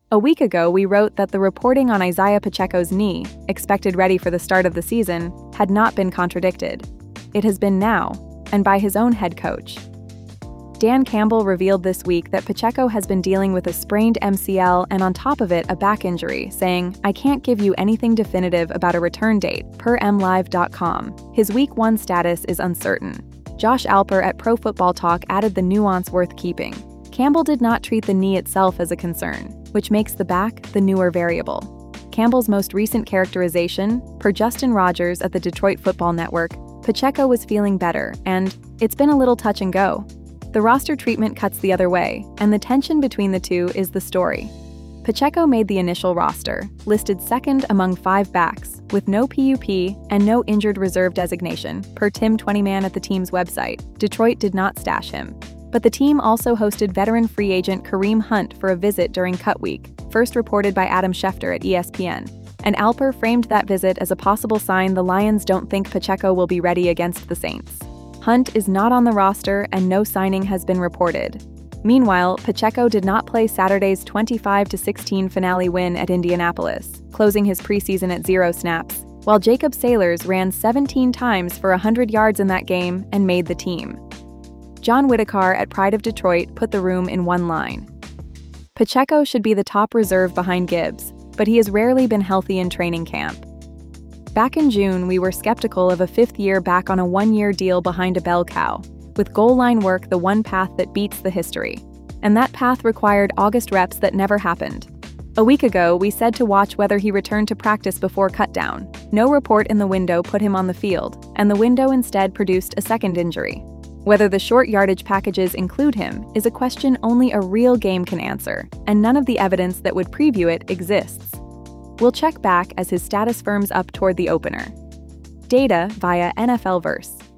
A week ago, we wrote that the reporting on Isaiah Pacheco's knee, expected ready for the start of the season, had not been contradicted. It has been now, and by his own head coach. Dan Campbell revealed this week that Pacheco has been dealing with a sprained MCL and on top of it a back injury, saying, "I can't give you anything definitive about a return date," per MLive.com. His Week 1 status is uncertain. Josh Alper at Pro Football Talk added the nuance worth keeping. Campbell did not treat the knee itself as a concern, which makes the back the newer variable. Campbell's most recent characterization, per Justin Rogers at the Detroit Football Network, Pacheco was feeling better, and it's been a little touch and go. The roster treatment cuts the other way, and the tension between the two is the story. Pacheco made the initial roster, listed second among 5 backs, with no PUP and no injured reserve designation, per Tim Twentyman at the team's website. Detroit did not stash him. But the team also hosted veteran free agent Kareem Hunt for a visit during Cut Week, first reported by Adam Schefter at ESPN. And Alper framed that visit as a possible sign the Lions don't think Pacheco will be ready against the Saints. Hunt is not on the roster and no signing has been reported. Meanwhile, Pacheco did not play Saturday's 25-16 finale win at Indianapolis, closing his preseason at 0 snaps, while Jacob Sailors ran 17 times for 100 yards in that game and made the team. John Whitaker at Pride of Detroit put the room in one line. Pacheco should be the top reserve behind Gibbs, but he has rarely been healthy in training camp. Back in June, we were skeptical of a 5th year back on a 1-year deal behind a bell cow, with goal line work the one path that beats the history. And that path required August reps that never happened. A week ago, we said to watch whether he returned to practice before cutdown. No report in the window put him on the field, and the window instead produced a second injury. Whether the short yardage packages include him is a question only a real game can answer, and none of the evidence that would preview it exists. We'll check back as his status firms up toward the opener. Data via NFL Verse.